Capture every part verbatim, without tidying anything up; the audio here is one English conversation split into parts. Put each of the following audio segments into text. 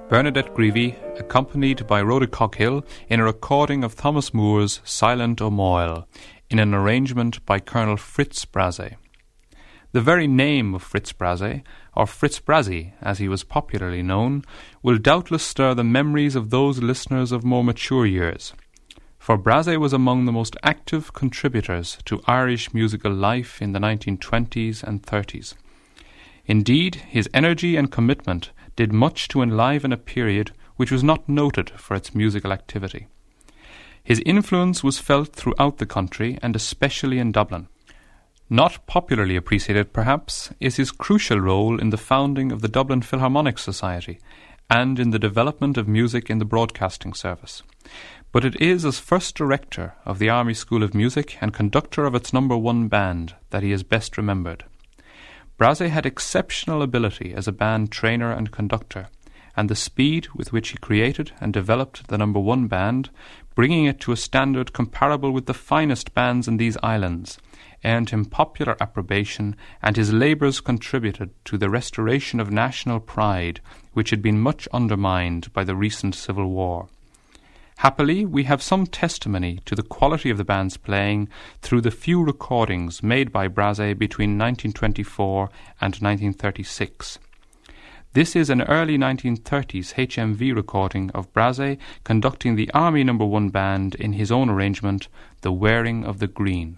Bernadette Greevy, accompanied by Rhoda Coghill in a recording of Thomas Moore's Silent O'Moyle, in an arrangement by Colonel Fritz Brassey. The very name of Fritz Brassey, or Fritz Brassey as he was popularly known, will doubtless stir the memories of those listeners of more mature years, for Brassey was among the most active contributors to Irish musical life in the nineteen twenties and thirties. Indeed, his energy and commitment did much to enliven a period which was not noted for its musical activity. His influence was felt throughout the country and especially in Dublin. Not popularly appreciated, perhaps, is his crucial role in the founding of the Dublin Philharmonic Society and in the development of music in the broadcasting service. But it is as first director of the Army School of Music and conductor of its number one band that he is best remembered. Brassey had exceptional ability as a band trainer and conductor, and the speed with which he created and developed the number one band, bringing it to a standard comparable with the finest bands in these islands, earned him popular approbation, and his labours contributed to the restoration of national pride, which had been much undermined by the recent civil war. Happily, we have some testimony to the quality of the band's playing through the few recordings made by Brassey between nineteen twenty-four and nineteen thirty-six. This is an early nineteen thirties H M V recording of Brassey conducting the Army number one band in his own arrangement, The Wearing of the Green.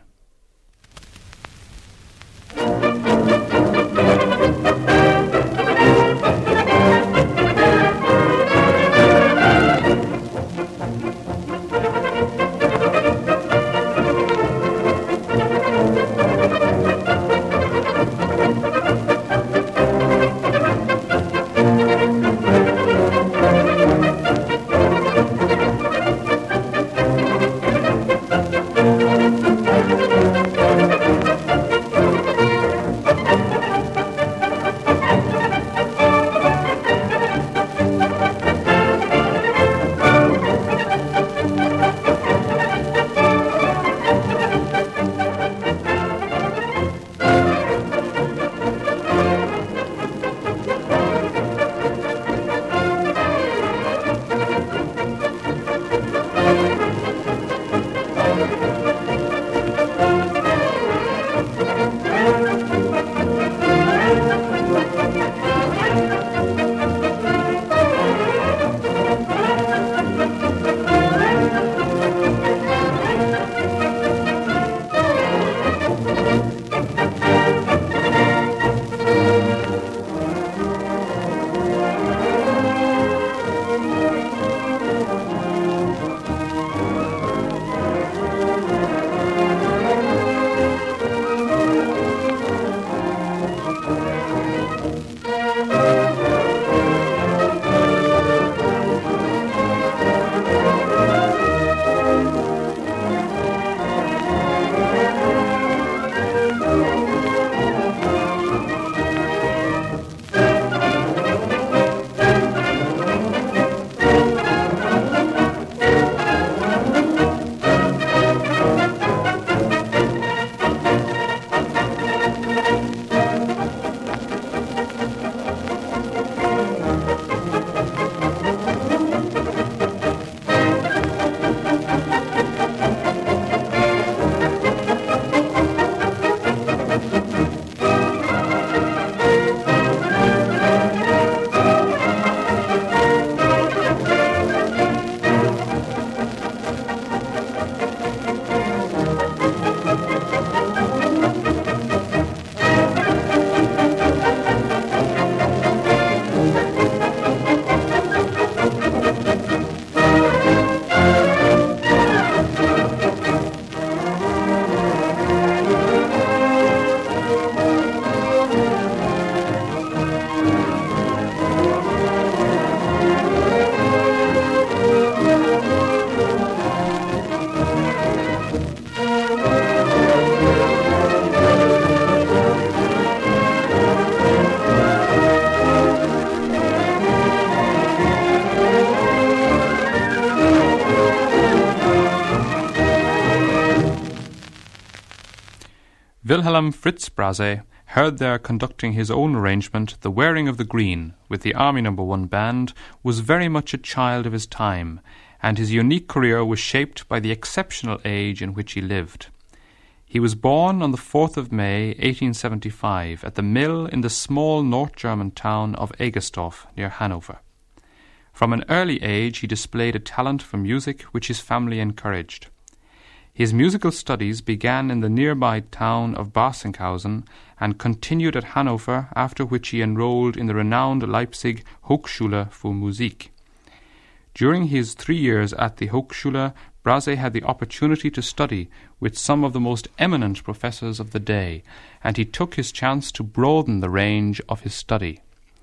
Wilhelm Fritz Brassey heard there conducting his own arrangement, The Wearing of the Green, with the Army Number One Band, was very much a child of his time, and his unique career was shaped by the exceptional age in which he lived. He was born on the fourth of May, eighteen seventy-five, at the mill in the small North German town of Egersdorf, near Hanover. From an early age he displayed a talent for music which his family encouraged. His musical studies began in the nearby town of Barsinghausen and continued at Hanover, after which he enrolled in the renowned Leipzig Hochschule für Musik. During his three years at the Hochschule, Brasseur had the opportunity to study with some of the most eminent professors of the day, and he took his chance to broaden the range of his study.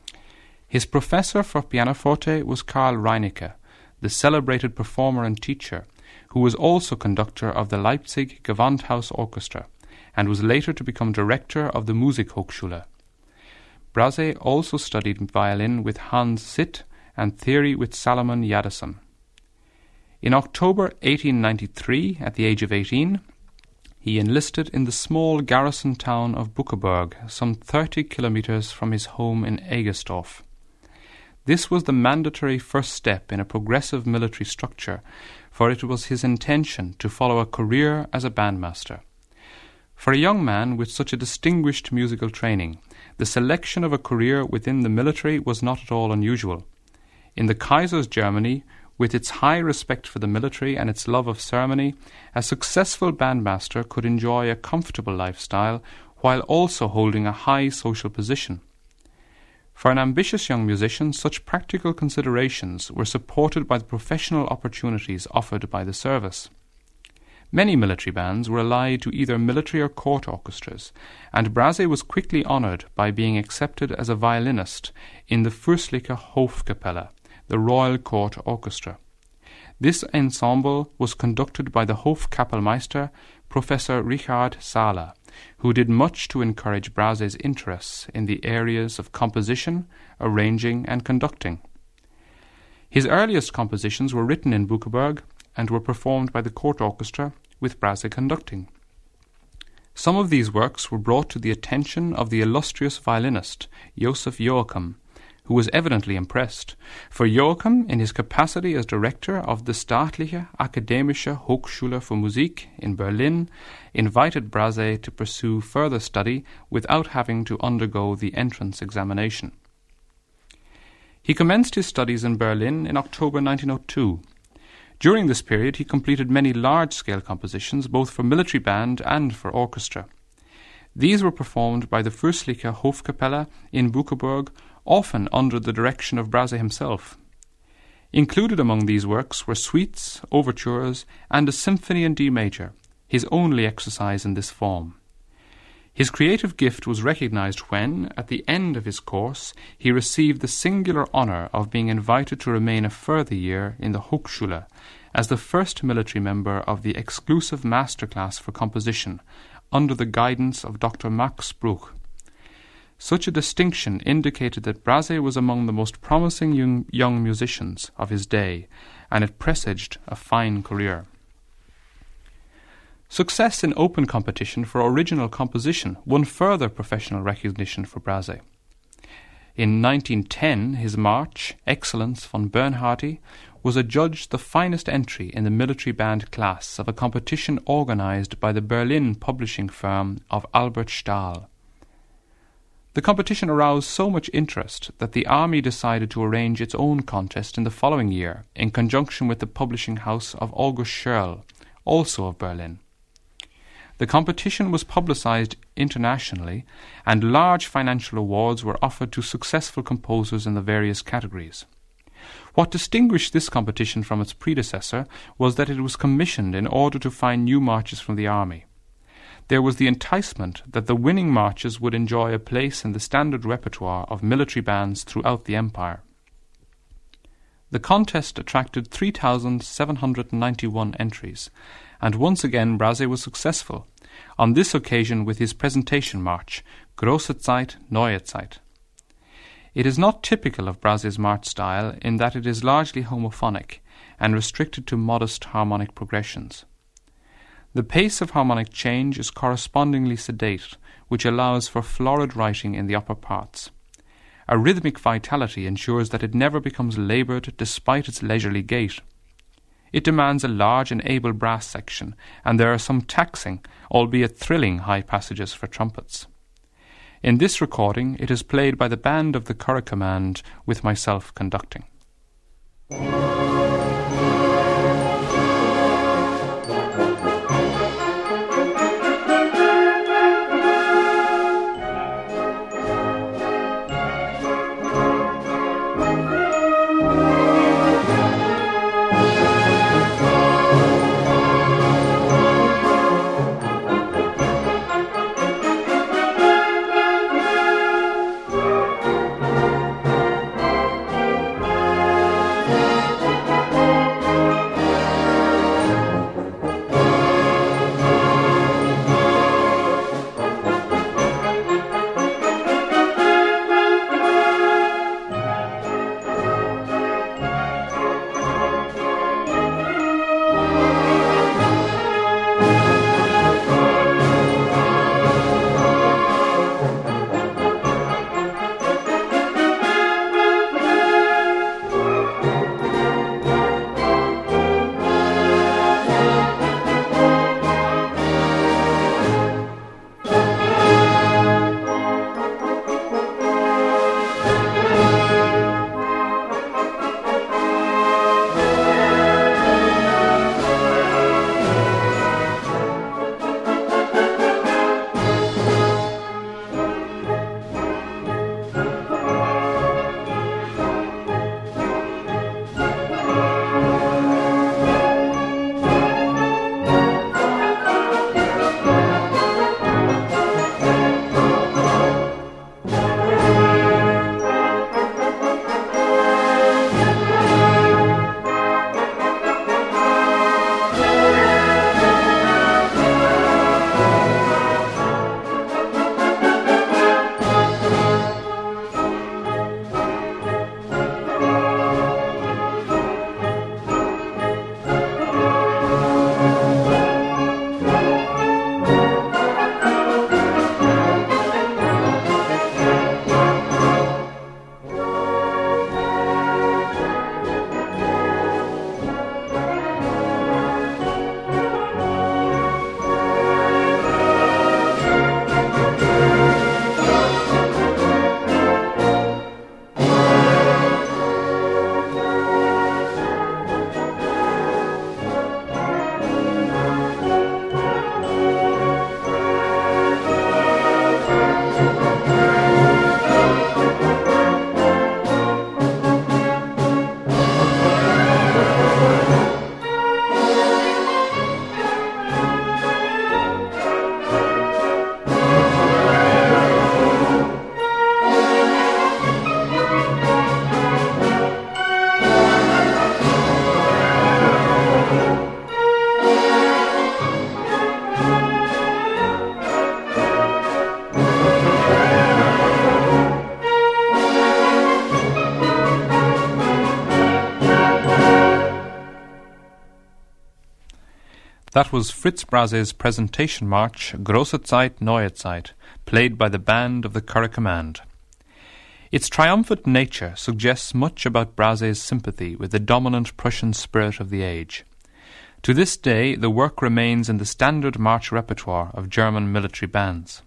His professor for pianoforte was Karl Reinecke, the celebrated performer and teacher, who was also conductor of the Leipzig Gewandhaus Orchestra, and was later to become director of the Musikhochschule. Brasseur also studied violin with Hans Sitt and theory with Salomon Jadassohn. In October eighteen ninety-three, at the age of eighteen, he enlisted in the small garrison town of Buckeberg, some thirty kilometres from his home in Egersdorf. This was the mandatory first step in a progressive military structure, for it was his intention to follow a career as a bandmaster. For a young man with such a distinguished musical training, the selection of a career within the military was not at all unusual. In the Kaiser's Germany, with its high respect for the military and its love of ceremony, a successful bandmaster could enjoy a comfortable lifestyle while also holding a high social position. For an ambitious young musician, such practical considerations were supported by the professional opportunities offered by the service. Many military bands were allied to either military or court orchestras, and Brasseur was quickly honoured by being accepted as a violinist in the Fürstliche Hofkapelle, the Royal Court Orchestra. This ensemble was conducted by the Hofkapellmeister, Professor Richard Sala, who did much to encourage Brasseur's interests in the areas of composition, arranging, and conducting. His earliest compositions were written in Buckeberg and were performed by the court orchestra, with Brasseur conducting. Some of these works were brought to the attention of the illustrious violinist Joseph Joachim, who was evidently impressed, for Joachim, in his capacity as director of the Staatliche Akademische Hochschule für Musik in Berlin, invited Brasseur to pursue further study without having to undergo the entrance examination. He commenced his studies in Berlin in October nineteen oh two. During this period he completed many large-scale compositions, both for military band and for orchestra. These were performed by the Fürstliche Hofkapelle in Buckeberg, often under the direction of Brasseur himself. Included among these works were suites, overtures, and a symphony in D major, his only exercise in this form. His creative gift was recognized when, at the end of his course, he received the singular honor of being invited to remain a further year in the Hochschule as the first military member of the exclusive master class for composition, under the guidance of Doctor Max Bruch. Such a distinction indicated that Brasseur was among the most promising young, young musicians of his day, and it presaged a fine career. Success in open competition for original composition won further professional recognition for Brasseur. In nineteen ten, his march, Excellence von Bernhardi, was adjudged the finest entry in the military band class of a competition organized by the Berlin publishing firm of Albert Stahl. The competition aroused so much interest that the army decided to arrange its own contest in the following year, in conjunction with the publishing house of August Scherl, also of Berlin. The competition was publicized internationally, and large financial awards were offered to successful composers in the various categories. What distinguished this competition from its predecessor was that it was commissioned in order to find new marches from the army. There was the enticement that the winning marches would enjoy a place in the standard repertoire of military bands throughout the empire. The contest attracted three thousand seven hundred ninety-one entries, and once again Brasseur was successful, on this occasion with his presentation march, Große Zeit, Neue Zeit. It is not typical of Brasseur's march style in that it is largely homophonic and restricted to modest harmonic progressions. The pace of harmonic change is correspondingly sedate, which allows for florid writing in the upper parts. A rhythmic vitality ensures that it never becomes laboured despite its leisurely gait. It demands a large and able brass section, and there are some taxing, albeit thrilling, high passages for trumpets. In this recording, it is played by the band of the Curragh Command, with myself conducting. That was Fritz Brase's presentation march, Große Zeit, Neue Zeit, played by the band of the Curragh Command. Its triumphant nature suggests much about Brase's sympathy with the dominant Prussian spirit of the age. To this day, the work remains in the standard march repertoire of German military bands.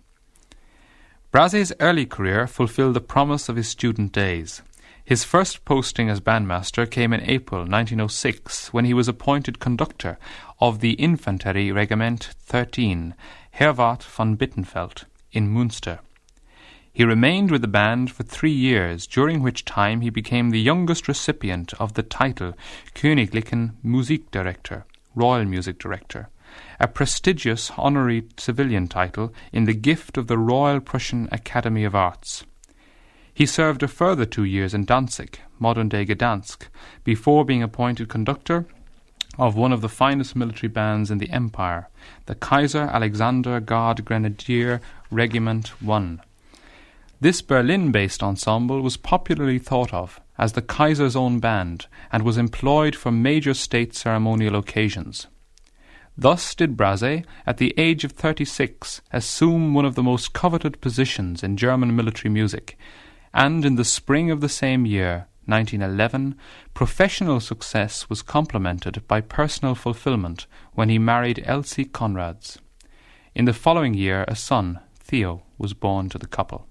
Brase's early career fulfilled the promise of his student days. His first posting as bandmaster came in April nineteen oh six, when he was appointed conductor of the Infanterie Regiment thirteen, Herwart von Bittenfeld, in Münster. He remained with the band for three years, during which time he became the youngest recipient of the title Königlichen Musikdirektor, Royal Music Director, a prestigious honorary civilian title in the gift of the Royal Prussian Academy of Arts. He served a further two years in Danzig, modern-day Gdansk, before being appointed conductor of one of the finest military bands in the Empire, the Kaiser Alexander Guard Grenadier Regiment one. This Berlin-based ensemble was popularly thought of as the Kaiser's own band and was employed for major state ceremonial occasions. Thus did Brassey, at the age of thirty-six, assume one of the most coveted positions in German military music, and in the spring of the same year, nineteen eleven, professional success was complemented by personal fulfillment when he married Elsie Conrads. In the following year, a son, Theo, was born to the couple.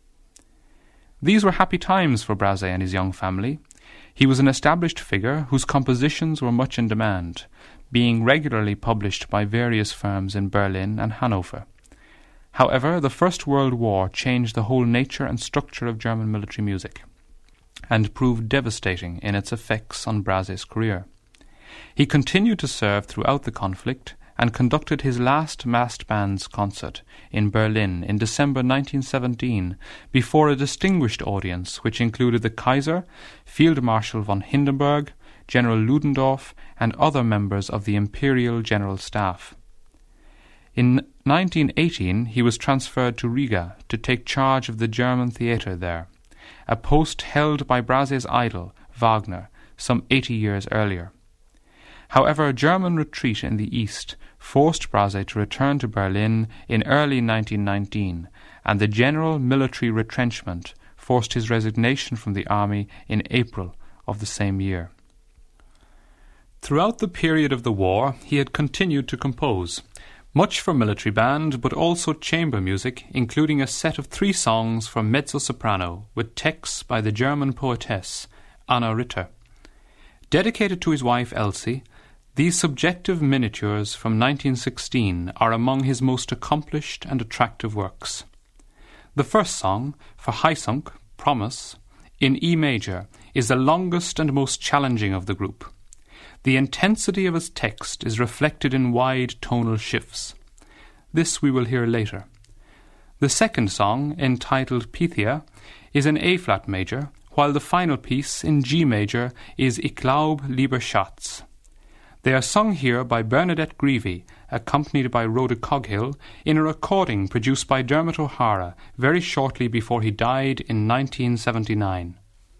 These were happy times for Brassey and his young family. He was an established figure whose compositions were much in demand, being regularly published by various firms in Berlin and Hanover. However, the First World War changed the whole nature and structure of German military music, and proved devastating in its effects on Brassey's career. He continued to serve throughout the conflict, and conducted his last massed bands concert in Berlin in December nineteen seventeen before a distinguished audience which included the Kaiser, Field Marshal von Hindenburg, General Ludendorff, and other members of the Imperial General Staff. In nineteen eighteen he was transferred to Riga to take charge of the German theatre there, a post held by Brassey's idol, Wagner, some eighty years earlier. However, German retreat in the east forced Brassey to return to Berlin in early nineteen nineteen, and the general military retrenchment forced his resignation from the army in April of the same year. Throughout the period of the war, he had continued to compose, much for military band, but also chamber music, including a set of three songs for mezzo-soprano with texts by the German poetess Anna Ritter. Dedicated to his wife Elsie, these subjective miniatures from nineteen sixteen are among his most accomplished and attractive works. The first song, for Heysunk, Promise, in E major, is the longest and most challenging of the group. The intensity of its text is reflected in wide tonal shifts. This we will hear later. The second song, entitled Pythia, is in A-flat major, while the final piece, in G major, is Ich glaub, lieber Schatz. They are sung here by Bernadette Greevy, accompanied by Rhoda Coghill, in a recording produced by Dermot O'Hara very shortly before he died in nineteen seventy-nine.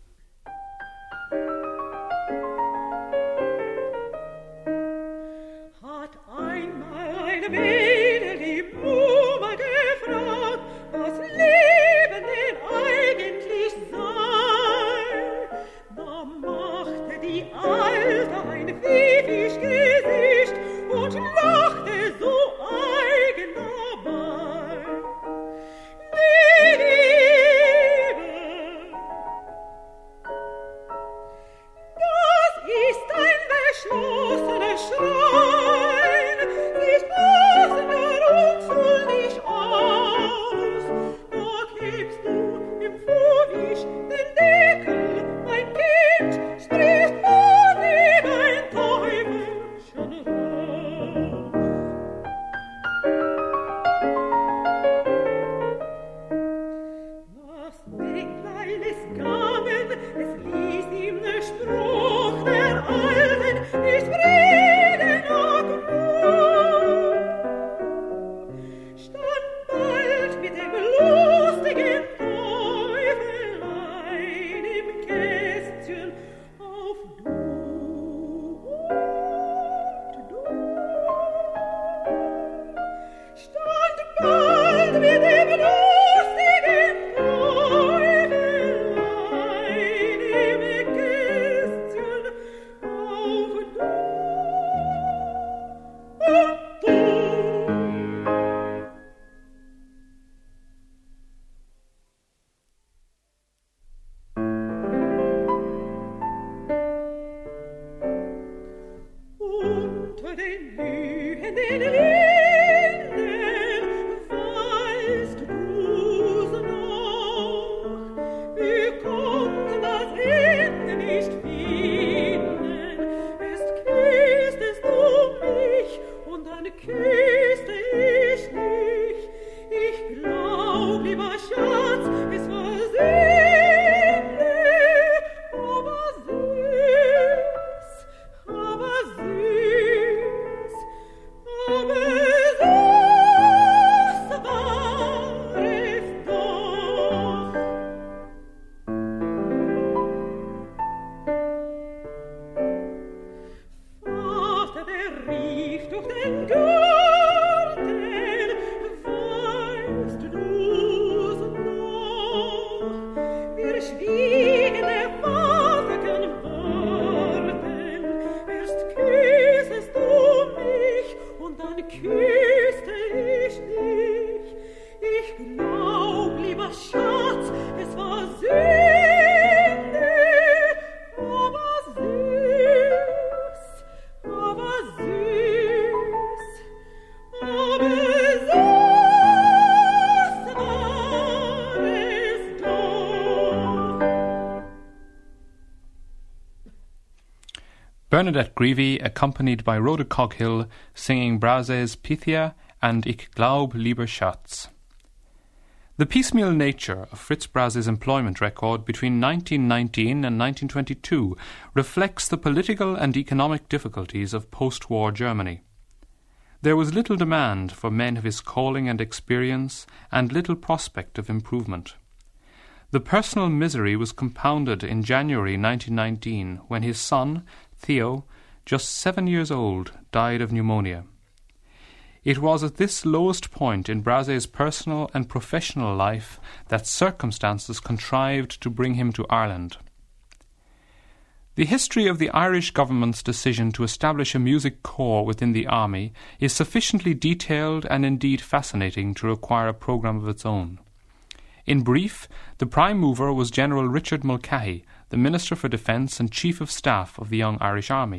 Hat einmal eine Mädeli Blume gefragt, was Leben denn eigentlich sei. Da machte die Alte ein pfiffisch Gesicht und lachte so eigen dabei. Die Liebe Bernadette Greevy accompanied by Rhoda Coghill singing Brase's Pythia and Ich glaub lieber Schatz. The piecemeal nature of Fritz Brase's employment record between nineteen nineteen and nineteen twenty-two reflects the political and economic difficulties of post-war Germany. There was little demand for men of his calling and experience, and little prospect of improvement. The personal misery was compounded in January nineteen nineteen, when his son, Theo, just seven years old, died of pneumonia. It was at this lowest point in Brase's personal and professional life that circumstances contrived to bring him to Ireland. The history of the Irish government's decision to establish a music corps within the army is sufficiently detailed and indeed fascinating to require a programme of its own. In brief, the prime mover was General Richard Mulcahy, the Minister for Defence and Chief of Staff of the Young Irish Army.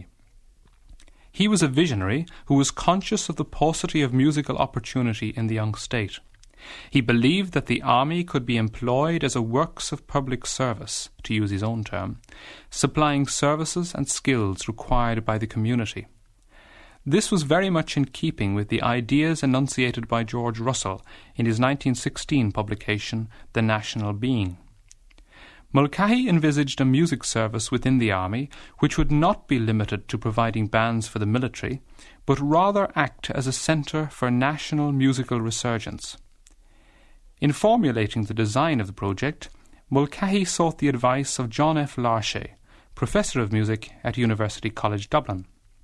He was a visionary who was conscious of the paucity of musical opportunity in the young state. He believed that the army could be employed as a works of public service, to use his own term, supplying services and skills required by the community. This was very much in keeping with the ideas enunciated by George Russell in his nineteen sixteen publication, The National Being. Mulcahy envisaged a music service within the army which would not be limited to providing bands for the military, but rather act as a centre for national musical resurgence. In formulating the design of the project, Mulcahy sought the advice of John F. Larche, Professor of Music at University College Dublin.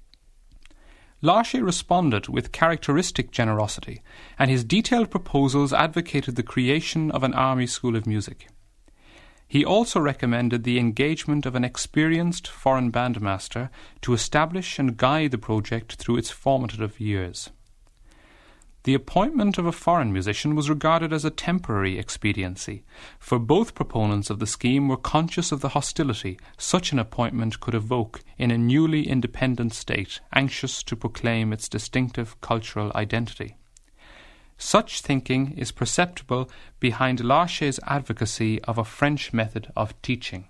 Larche responded with characteristic generosity, and his detailed proposals advocated the creation of an army school of music. He also recommended the engagement of an experienced foreign bandmaster to establish and guide the project through its formative years. The appointment of a foreign musician was regarded as a temporary expediency, for both proponents of the scheme were conscious of the hostility such an appointment could evoke in a newly independent state anxious to proclaim its distinctive cultural identity. Such thinking is perceptible behind Larche's advocacy of a French method of teaching.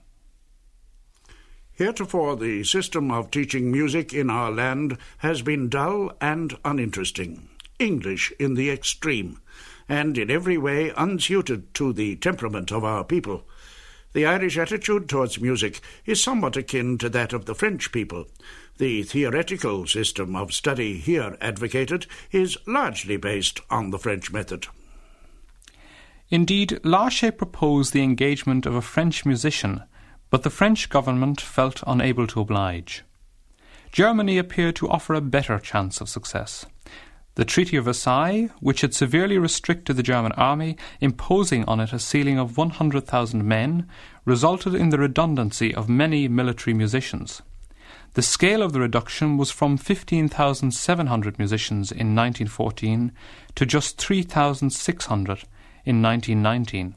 Heretofore the system of teaching music in our land has been dull and uninteresting, English in the extreme, and in every way unsuited to the temperament of our people. The Irish attitude towards music is somewhat akin to that of the French people. The theoretical system of study here advocated is largely based on the French method. Indeed, Larche proposed the engagement of a French musician, but the French government felt unable to oblige. Germany appeared to offer a better chance of success. The Treaty of Versailles, which had severely restricted the German army, imposing on it a ceiling of one hundred thousand men, resulted in the redundancy of many military musicians. The scale of the reduction was from fifteen thousand seven hundred musicians in nineteen fourteen to just three thousand six hundred in nineteen nineteen.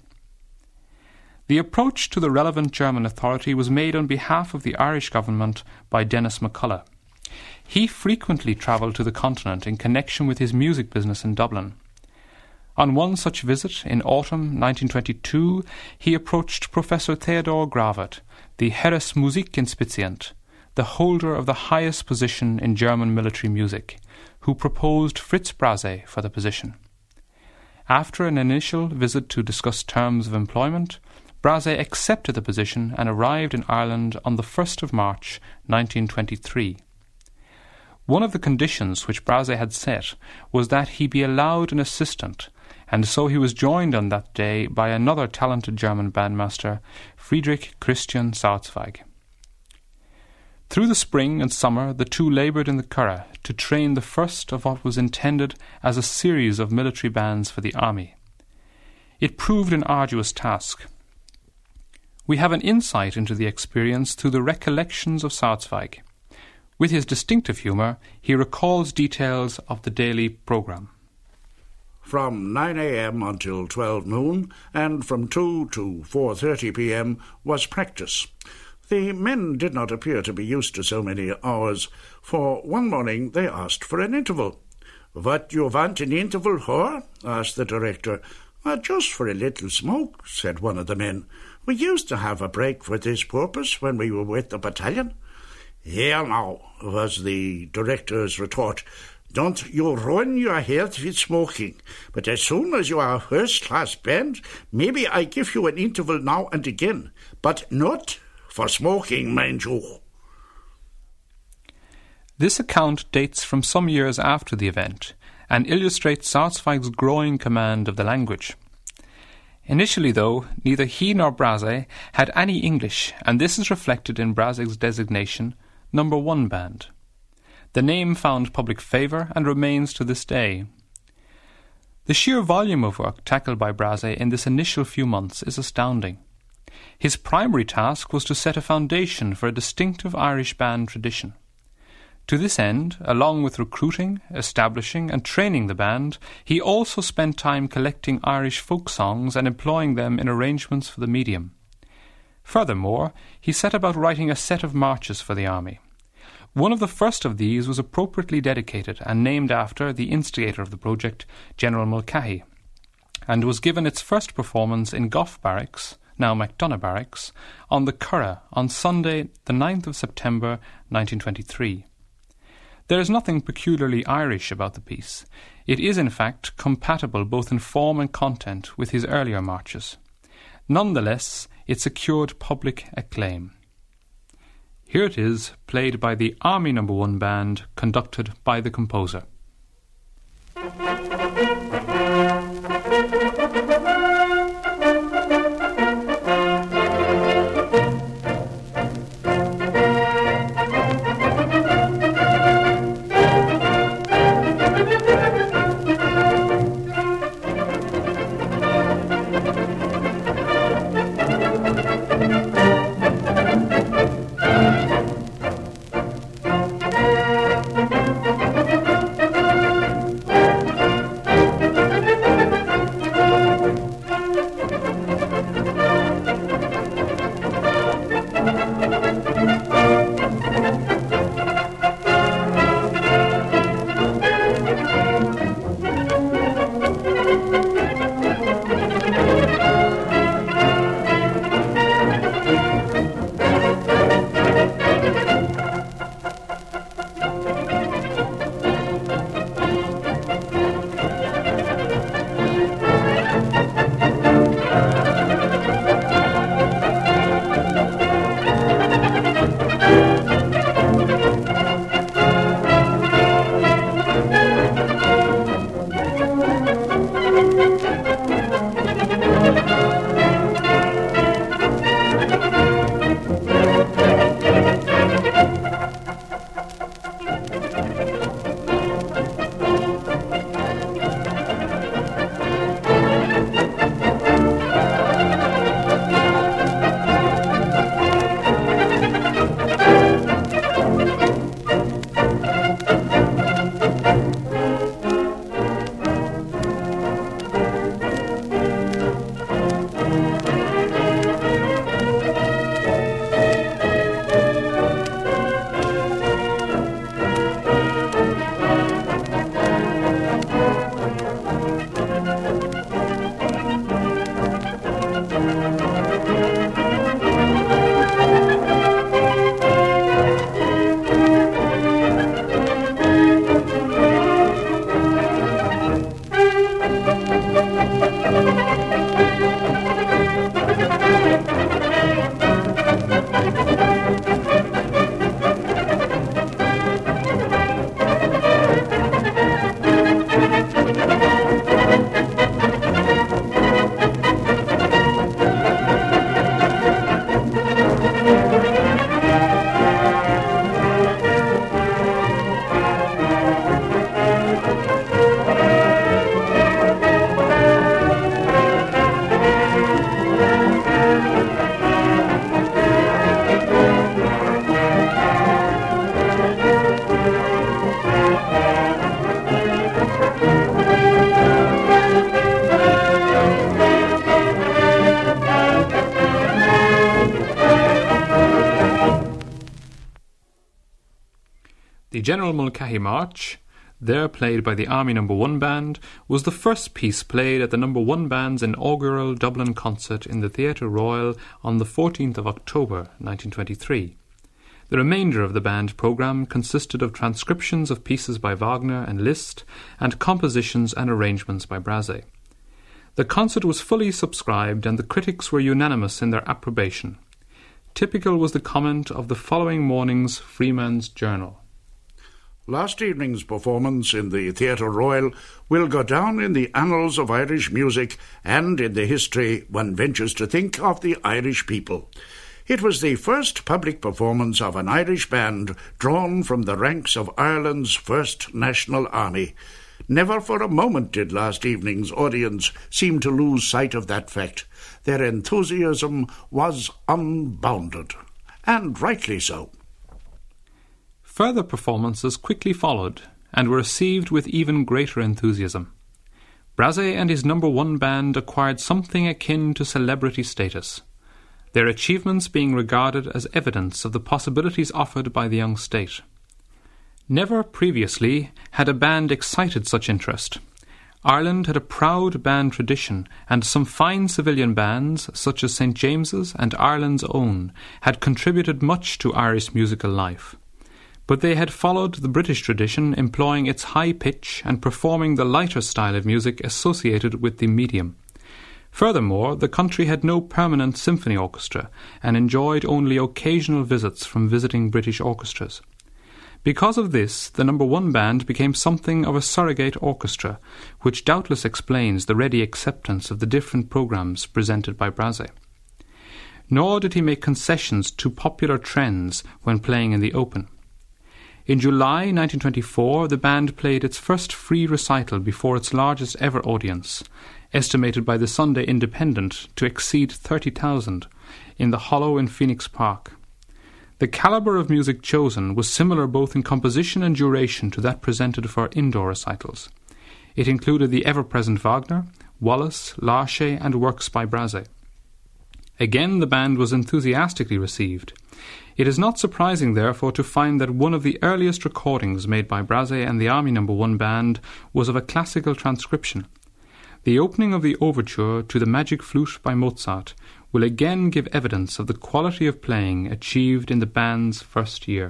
The approach to the relevant German authority was made on behalf of the Irish government by Denis McCulloch. He frequently travelled to the continent in connection with his music business in Dublin. On one such visit in autumn nineteen twenty-two, he approached Professor Theodor Grawert, the Heeres Musikinspizient, the holder of the highest position in German military music, who proposed Fritz Brase for the position. After an initial visit to discuss terms of employment, Brase accepted the position and arrived in Ireland on the first of March nineteen twenty-three. One of the conditions which Brase had set was that he be allowed an assistant, and so he was joined on that day by another talented German bandmaster, Friedrich Christian Sauerzweig. Through the spring and summer the two laboured in the Curragh to train the first of what was intended as a series of military bands for the army. It proved an arduous task. We have an insight into the experience through the recollections of Sauerzweig. With his distinctive humour, he recalls details of the daily programme. From nine a.m. until twelve noon, and from two to four thirty p.m. was practice. The men did not appear to be used to so many hours, for one morning they asked for an interval. "What you want an interval for?" asked the director. "Uh, just for a little smoke," said one of the men. "We used to have a break for this purpose when we were with the battalion." "Here now," was the director's retort. "Don't you ruin your health with smoking. But as soon as you are a first-class band, maybe I give you an interval now and again. But not for smoking, mind you." This account dates from some years after the event and illustrates Sarzweig's growing command of the language. Initially, though, neither he nor Brassey had any English, and this is reflected in Brassey's designation, number one band. The name found public favour and remains to this day. The sheer volume of work tackled by Brassey in this initial few months is astounding. His primary task was to set a foundation for a distinctive Irish band tradition. To this end, along with recruiting, establishing and training the band, he also spent time collecting Irish folk songs and employing them in arrangements for the medium. Furthermore, he set about writing a set of marches for the army. One of the first of these was appropriately dedicated and named after the instigator of the project, General Mulcahy, and was given its first performance in Gough Barracks, now MacDonagh Barracks, on the Curragh on Sunday the ninth of September nineteen twenty-three. There is nothing peculiarly Irish about the piece. It is, in fact, compatible both in form and content with his earlier marches. Nonetheless, it secured public acclaim. Here it is, played by the Army Number One Band, conducted by the composer. The General Mulcahy March, there played by the Army Number One Band, was the first piece played at the Number One Band's inaugural Dublin concert in the Theatre Royal on the fourteenth of October nineteen twenty-three. The remainder of the band programme consisted of transcriptions of pieces by Wagner and Liszt and compositions and arrangements by Brassé. The concert was fully subscribed and the critics were unanimous in their approbation. Typical was the comment of the following morning's Freeman's Journal. Last evening's performance in the Theatre Royal will go down in the annals of Irish music and in the history, one ventures to think, of the Irish people. It was the first public performance of an Irish band drawn from the ranks of Ireland's First National Army. Never for a moment did last evening's audience seem to lose sight of that fact. Their enthusiasm was unbounded, and rightly so. Further performances quickly followed, and were received with even greater enthusiasm. Brassé and his number one band acquired something akin to celebrity status, their achievements being regarded as evidence of the possibilities offered by the young state. Never previously had a band excited such interest. Ireland had a proud band tradition, and some fine civilian bands, such as Saint James's and Ireland's Own, had contributed much to Irish musical life. But they had followed the British tradition, employing its high pitch and performing the lighter style of music associated with the medium. Furthermore, the country had no permanent symphony orchestra and enjoyed only occasional visits from visiting British orchestras. Because of this, the number one band became something of a surrogate orchestra, which doubtless explains the ready acceptance of the different programmes presented by Brassé. Nor did he make concessions to popular trends when playing in the open. In July nineteen twenty-four, the band played its first free recital before its largest ever audience, estimated by the Sunday Independent to exceed thirty thousand, in the Hollow in Phoenix Park. The calibre of music chosen was similar both in composition and duration to that presented for indoor recitals. It included the ever-present Wagner, Wallis, Larcher, and works by Brassé. Again, the band was enthusiastically received. It is not surprising, therefore, to find that one of the earliest recordings made by Brassé and the Army Number One Band was of a classical transcription. The opening of the overture to the Magic Flute by Mozart will again give evidence of the quality of playing achieved in the band's first year.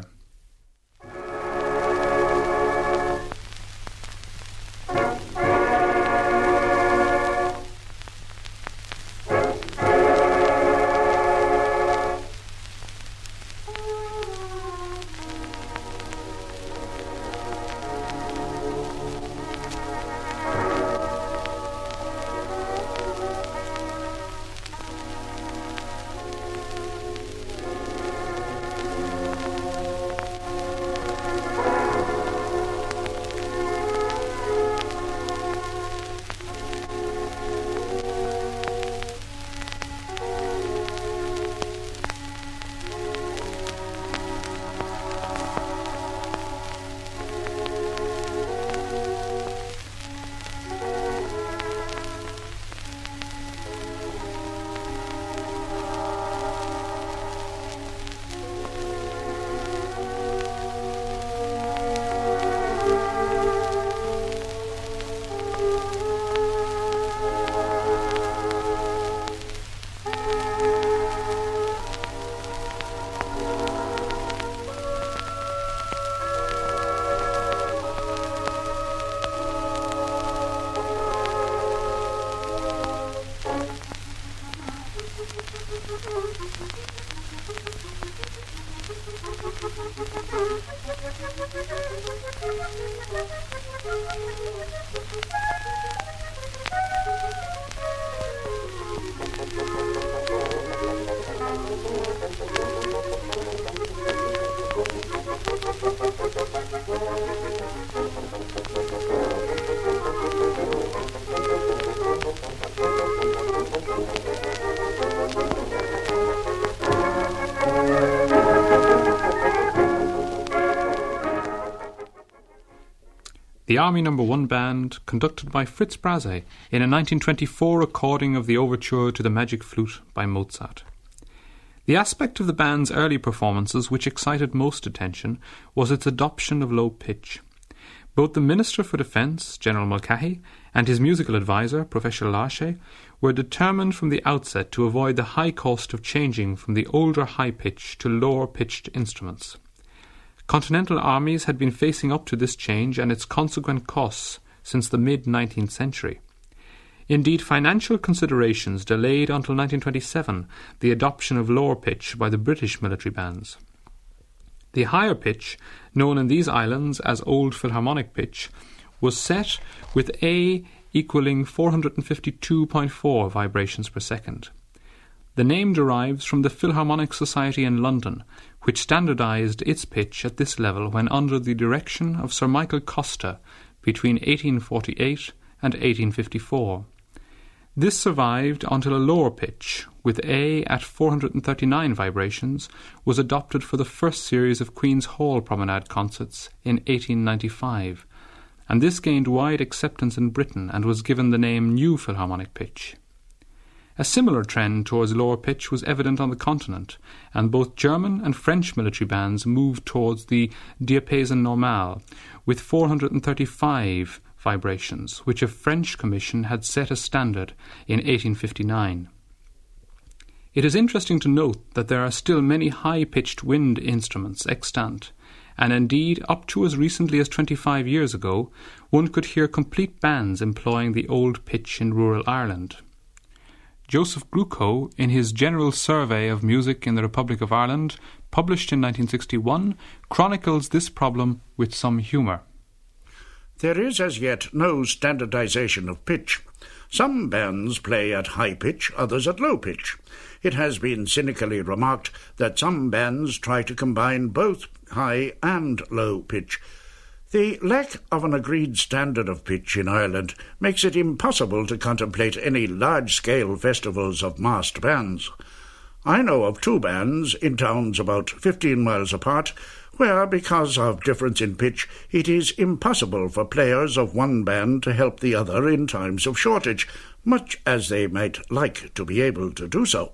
The Army Number One Band, conducted by Fritz Brassé in a nineteen twenty-four recording of the overture to the Magic Flute by Mozart. The aspect of the band's early performances which excited most attention was its adoption of low pitch. Both the Minister for Defence, General Mulcahy, and his musical adviser, Professor Larche, were determined from the outset to avoid the high cost of changing from the older high-pitch to lower-pitched instruments. Continental armies had been facing up to this change and its consequent costs since the mid-nineteenth century. Indeed, financial considerations delayed until nineteen twenty-seven the adoption of lower pitch by the British military bands. The higher pitch, known in these islands as Old Philharmonic pitch, was set with A equaling four hundred fifty-two point four vibrations per second. The name derives from the Philharmonic Society in London, which standardised its pitch at this level when under the direction of Sir Michael Costa between eighteen forty-eight and eighteen fifty-four. This survived until a lower pitch, with A at four hundred thirty-nine vibrations, was adopted for the first series of Queen's Hall Promenade concerts in eighteen ninety-five, and this gained wide acceptance in Britain and was given the name New Philharmonic pitch. A similar trend towards lower pitch was evident on the continent, and both German and French military bands moved towards the diapason normal, with four hundred thirty-five vibrations, which a French commission had set as standard in eighteen fifty-nine. It is interesting to note that there are still many high-pitched wind instruments extant, and indeed up to as recently as twenty-five years ago one could hear complete bands employing the old pitch in rural Ireland. Joseph Glucko, in his General Survey of Music in the Republic of Ireland, published in nineteen sixty-one, chronicles this problem with some humour. There is as yet no standardization of pitch. Some bands play at high pitch, others at low pitch. It has been cynically remarked that some bands try to combine both high and low pitch. The lack of an agreed standard of pitch in Ireland makes it impossible to contemplate any large-scale festivals of massed bands. I know of two bands in towns about fifteen miles apart where, because of difference in pitch, it is impossible for players of one band to help the other in times of shortage, much as they might like to be able to do so.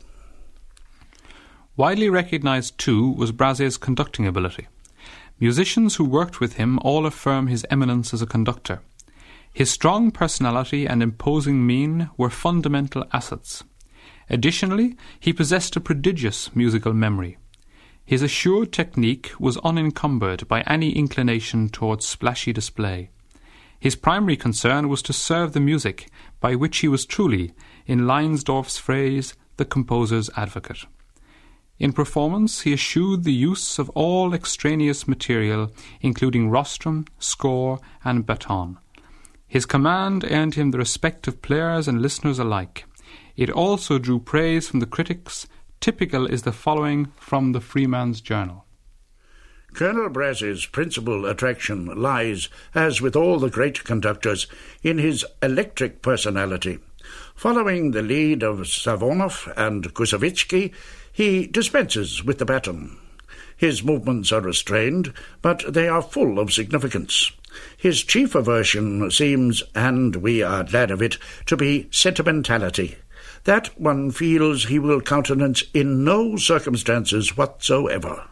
Widely recognised, too, was Braze's conducting ability. Musicians who worked with him all affirm his eminence as a conductor. His strong personality and imposing mien were fundamental assets. Additionally, he possessed a prodigious musical memory. His assured technique was unencumbered by any inclination towards splashy display. His primary concern was to serve the music, by which he was truly, in Leinsdorf's phrase, the composer's advocate. In performance, he eschewed the use of all extraneous material, including rostrum, score, and baton. His command earned him the respect of players and listeners alike. It also drew praise from the critics. Typical is the following from the Freeman's Journal. Colonel Braze's principal attraction lies, as with all the great conductors, in his electric personality. Following the lead of Savonov and Kusevitsky, he dispenses with the baton. His movements are restrained, but they are full of significance. His chief aversion seems, and we are glad of it, to be sentimentality. That one feels he will countenance in no circumstances whatsoever.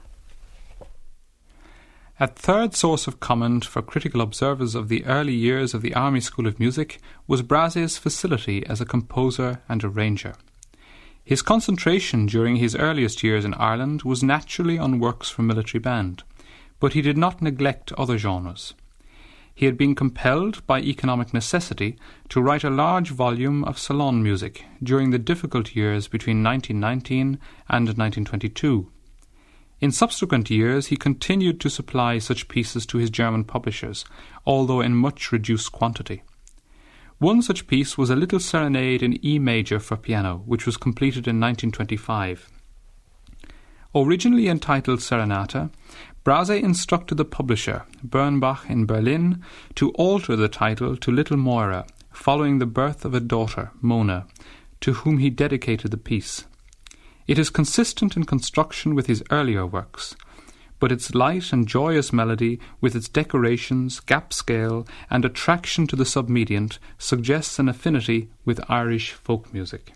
A third source of comment for critical observers of the early years of the Army School of Music was Braze's facility as a composer and arranger. His concentration during his earliest years in Ireland was naturally on works for military band, but he did not neglect other genres. He had been compelled by economic necessity to write a large volume of salon music during the difficult years between nineteen nineteen and nineteen twenty-two. In subsequent years he continued to supply such pieces to his German publishers, although in much reduced quantity. One such piece was a little serenade in E major for piano, which was completed in nineteen twenty-five. Originally entitled Serenata, Braze instructed the publisher, Bernbach in Berlin, to alter the title to Little Moira, following the birth of a daughter, Mona, to whom he dedicated the piece. It is consistent in construction with his earlier works, but its light and joyous melody, with its decorations, gap scale, and attraction to the submediant, suggests an affinity with Irish folk music.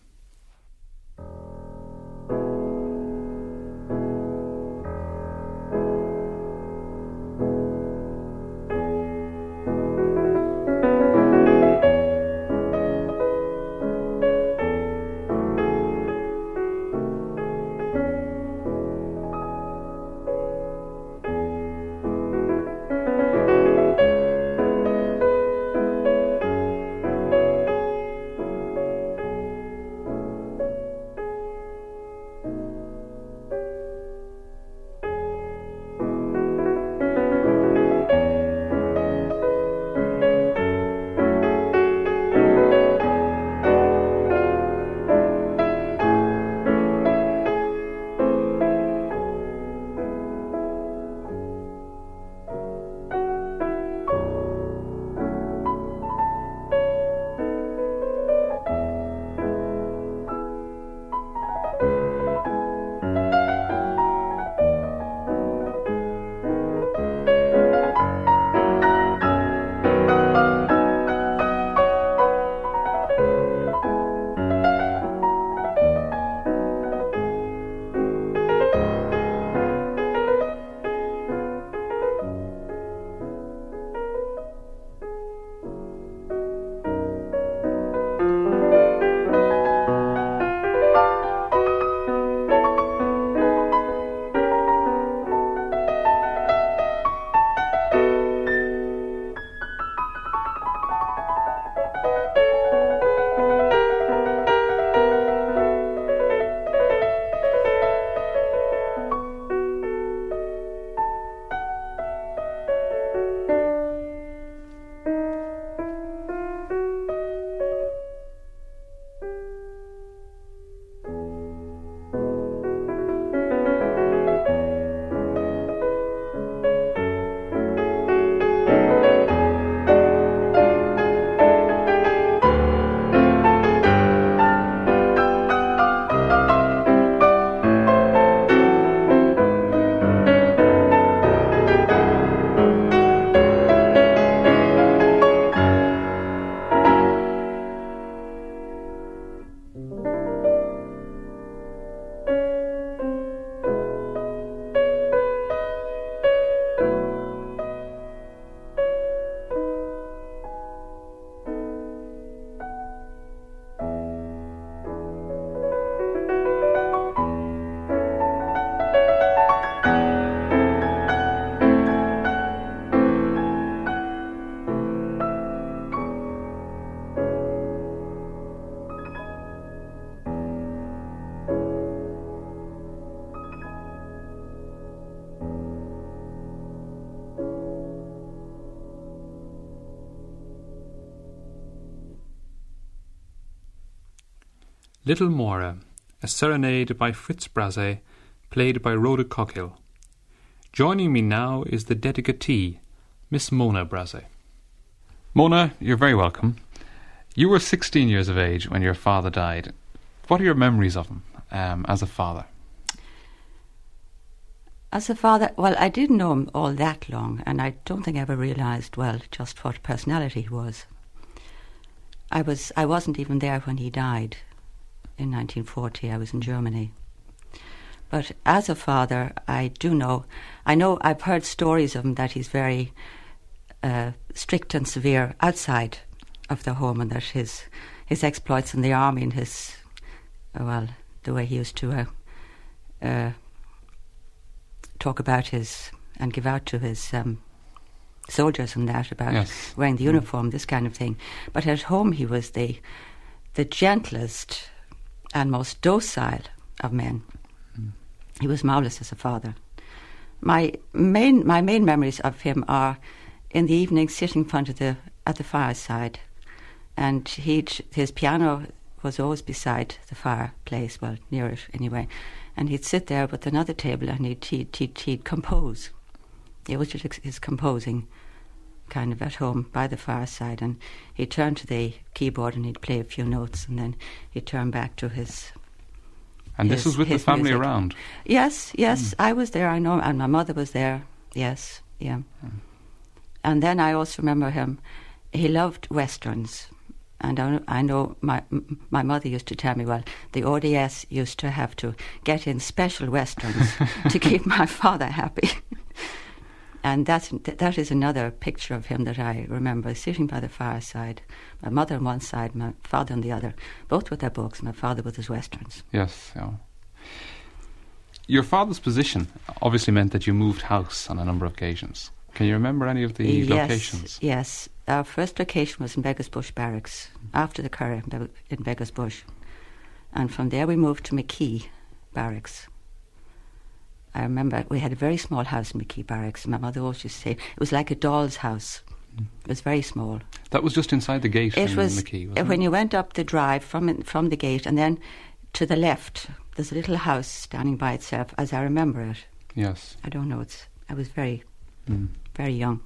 Little Mora, a serenade by Fritz Brasse, played by Rhoda Coghill. Joining me now is the dedicatee, Miss Mona Brasse. Mona, you're very welcome. You were sixteen years of age when your father died. What are your memories of him um, as a father? As a father, well, I didn't know him all that long, and I don't think I ever realised, well, just what personality he was. I was, I wasn't even there when he died in nineteen forty. I was in Germany. But as a father, I do know, I know I've heard stories of him that he's very uh, strict and severe outside of the home, and that his his exploits in the army and his, uh, well, the way he used to uh, uh, talk about his and give out to his um, soldiers and that about yes. wearing the uniform, mm. this kind of thing. But at home he was the the gentlest and most docile of men. Mm. He was marvellous as a father. My main my main memories of him are in the evening sitting in front of the at the fireside, and he'd his piano was always beside the fireplace, well, near it anyway, and he'd sit there with another table and he'd he'd, he'd, he'd compose. It was just his composing kind of at home by the fireside, and he'd turn to the keyboard and he'd play a few notes, and then he'd turn back to his And his, this was with the family music. around? Yes, yes, mm. I was there, I know, and my mother was there, yes, yeah. Mm. And then I also remember him, he loved westerns, and I, I know my my mother used to tell me, well, the O D S used to have to get in special westerns to keep my father happy. And that's, that is another picture of him that I remember, sitting by the fireside, my mother on one side, my father on the other, both with their books, my father with his westerns. Yes, yeah. Your father's position obviously meant that you moved house on a number of occasions. Can you remember any of the yes, locations? Yes. Our first location was in Beggars Bush Barracks, after the Curragh in Beggars Bush. And from there we moved to McKee Barracks. I remember we had a very small house in McKee Barracks. My mother always used to say it was like a doll's house. Mm. It was very small. That was just inside the gate it in was, McKee, wasn't when it? you went up the drive from from the gate, and then to the left, there's a little house standing by itself, as I remember it. Yes. I don't know. It's. I was very, mm. very young.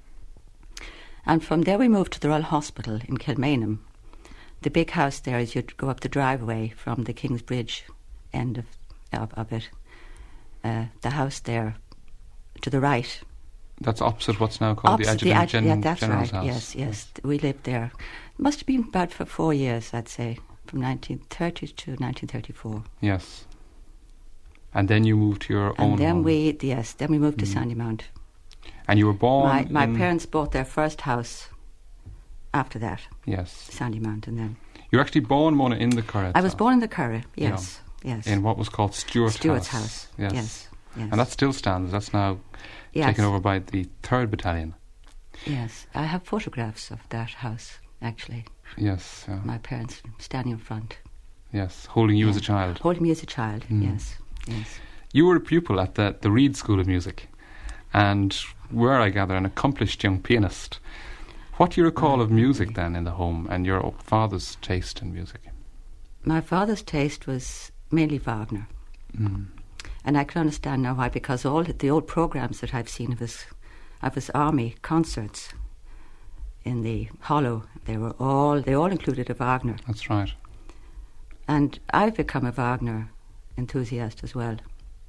And from there we moved to the Royal Hospital in Kilmainham. The big house there is you'd go up the driveway from the King's Bridge end of, of, of it. Uh, the house there to the right. That's opposite what's now called opposite the Adjutant the ad- Gen- yeah, that's General's right. house. Yes, yes. We lived there. Must have been about for four years, I'd say, from nineteen thirty to nineteen thirty-four. Yes. And then you moved to your and own And then home. we, yes, then we moved mm. to Sandymount. And you were born My, my in parents bought their first house after that. Yes. Sandymount, and then... You were actually born, Mona, in the Curragh. I was born in the Curragh, yes, yeah. yes. In what was called Stuart Stuart's House. house, Yes. yes, yes. And that still stands. That's now yes. taken over by the third Battalion. Yes. I have photographs of that house, actually. Yes. Yeah. My parents standing in front. Yes, holding you yeah. as a child. Holding me as a child, mm. yes, yes. You were a pupil at the, the Reed School of Music, and were, I gather, an accomplished young pianist. What do you recall of music then in the home, and your father's taste in music? My father's taste was mainly Wagner. Mm. And I can understand now why, because all the old programmes that I've seen of his, of his army concerts in the Hollow, they were all, they all included a Wagner. That's right. And I've become a Wagner enthusiast as well.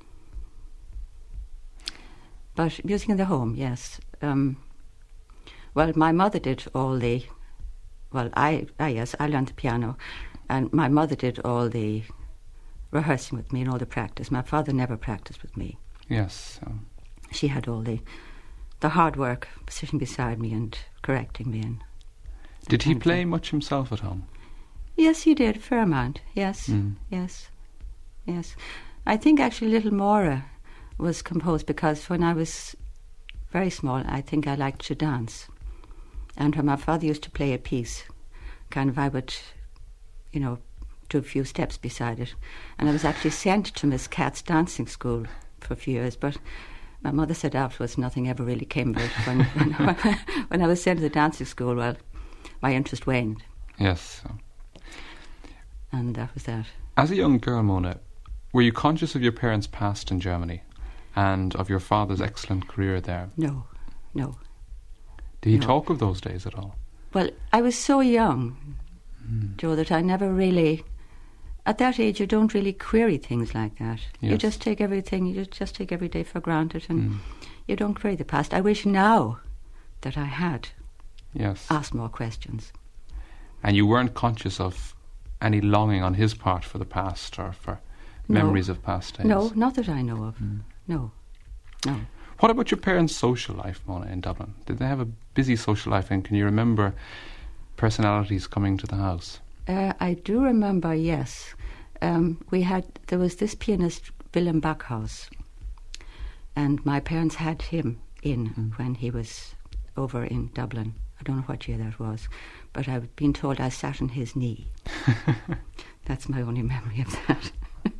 But music in the home, yes. Um, well, my mother did all the, well, I, I yes, I learned the piano, and my mother did all the rehearsing with me and all the practice. My father never practiced with me. Yes. Um. She had all the, the hard work, sitting beside me and correcting me. And did he play much himself at home? Yes, he did, a fair amount, yes, mm. yes, yes. I think actually Little Mora was composed because when I was very small, I think I liked to dance. And when my father used to play a piece, kind of I would, you know, do a few steps beside it. And I was actually sent to Miss Catt's dancing school for a few years, but my mother said afterwards nothing ever really came of it. When, when, when I was sent to the dancing school, well, my interest waned. Yes. and that was that. As a young girl, Mona, were you conscious of your parents' past in Germany and of your father's excellent career there? No, no. Did he No. talk of those days at all? Well, I was so young, Mm. Joe, that I never really... At that age, you don't really query things like that. You Yes. just take everything, you just take every day for granted, and Mm. you don't query the past. I wish now that I had Yes. asked more questions. And you weren't conscious of any longing on his part for the past or for No. memories of past days? No, not that I know of. Mm. No, no. What about your parents' social life, Mona, in Dublin? Did they have a busy social life, and can you remember personalities coming to the house? Uh, I do remember, yes. Um, we had, there was this pianist, Willem Backhaus, and my parents had him in Mm. when he was over in Dublin. I don't know what year that was, but I've been told I sat on his knee. That's my only memory of that.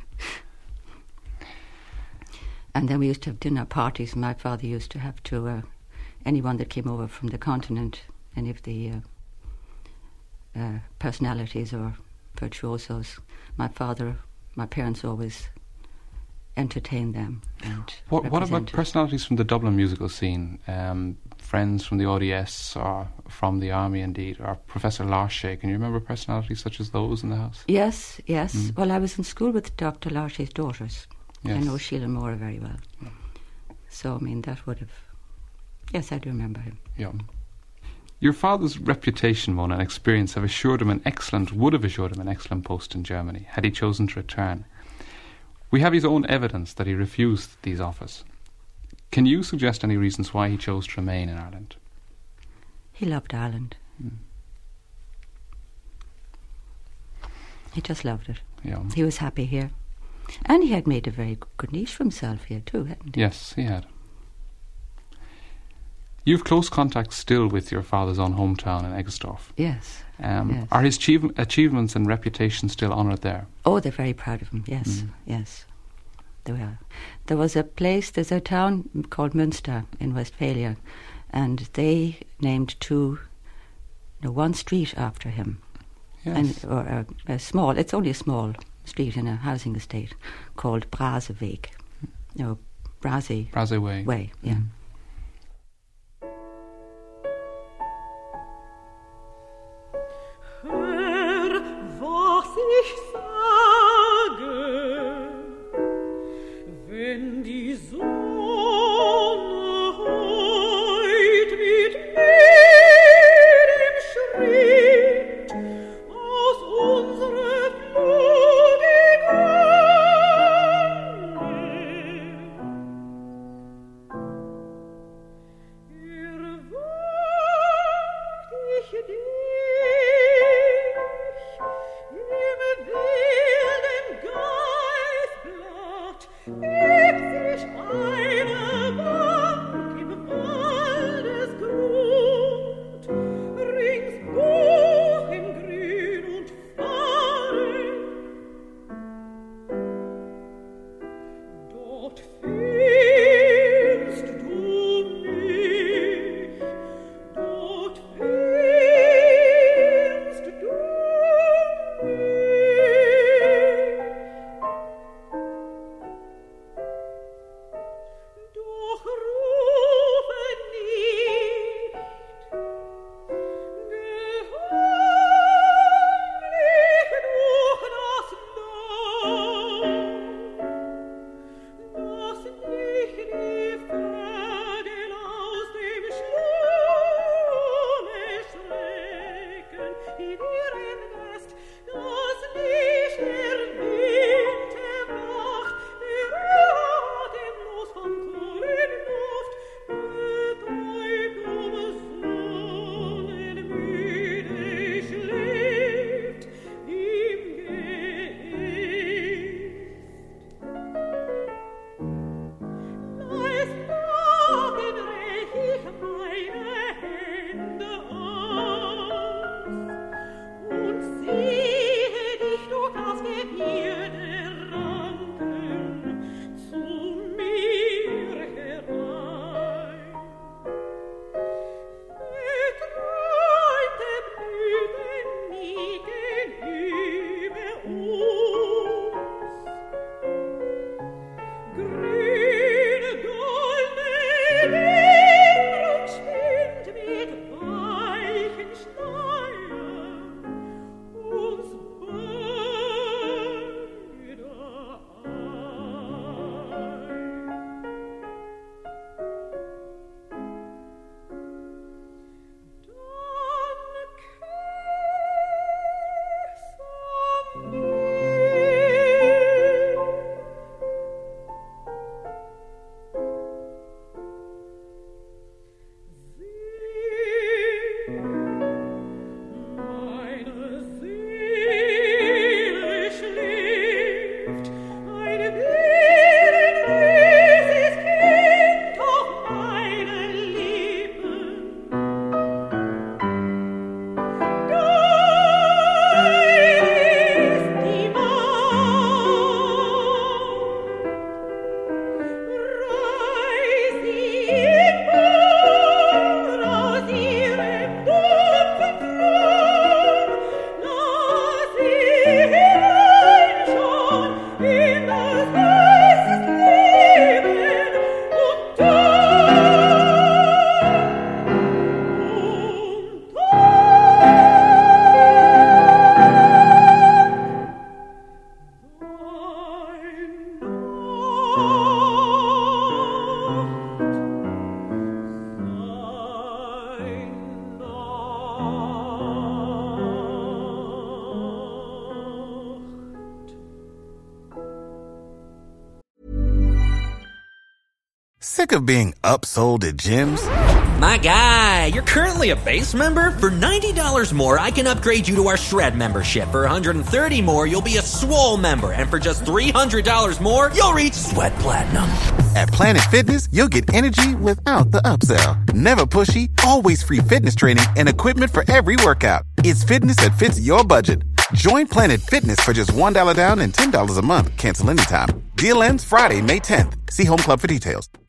And then we used to have dinner parties. My father used to have to, uh, anyone that came over from the continent, any of the uh, uh, personalities or virtuosos, my father, my parents always entertained them. And What, what about represented. personalities from the Dublin musical scene? Um, friends from the O D S or from the army, indeed, or Professor Larshay? Can you remember personalities such as those in the house? Yes, yes. Mm. Well, I was in school with Doctor Larshay's daughters. I Yes. know Sheila Moore very well. So, I mean, that would have... Yes, I do remember him. Yeah. Your father's reputation, Mona, and experience have assured him an excellent, would have assured him an excellent post in Germany, had he chosen to return. We have his own evidence that he refused these offers. Can you suggest any reasons why he chose to remain in Ireland? He loved Ireland. Mm. He just loved it. Yeah. He was happy here. And he had made a very good niche for himself here too, hadn't he? Yes, he had. You have close contact still with your father's own hometown in Eggersdorf. Yes. Um, Yes. Are his achieve- achievements and reputation still honoured there? Oh, they're very proud of him. Yes, Mm. yes. They were. There was a place, there's a town called Münster in Westphalia, and they named two, no, one street after him. Yes. And, or a, a small, it's only a small street in a housing estate called Braseweg. No, Brase Brase Way. Way, yeah. Mm. Hör, was ich sage, wenn die Sonne heut mit jedem Schritt aus unserer Flut gegangen. Sick of being upsold at gyms? My guy, you're currently a base member? For ninety dollars more, I can upgrade you to our Shred membership. For one hundred thirty dollars more, you'll be a Swole member. And for just three hundred dollars more, you'll reach Sweat Platinum. At Planet Fitness, you'll get energy without the upsell. Never pushy, always free fitness training and equipment for every workout. It's fitness that fits your budget. Join Planet Fitness for just one dollar down and ten dollars a month. Cancel anytime. Deal ends Friday, May tenth. See Home Club for details.